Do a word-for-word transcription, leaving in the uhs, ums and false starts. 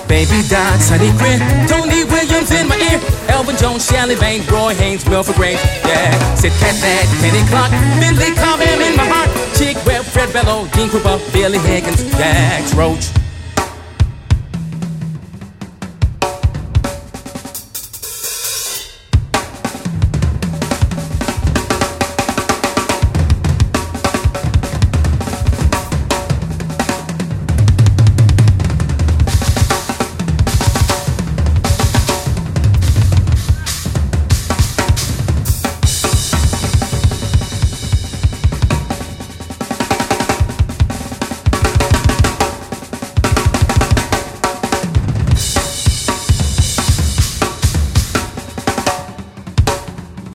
Baby Dodd, Sonny Grin, Tony Williams in my ear, Elvin Jones, Shelley Bain, Roy Haynes, Wilford Graves, yeah. Sid Cat Nat, Kenny Clark, Billy Cobham in my heart, Chick Webb, Fred Bello, Dean Cooper, Billy Higgins, Jax Roach.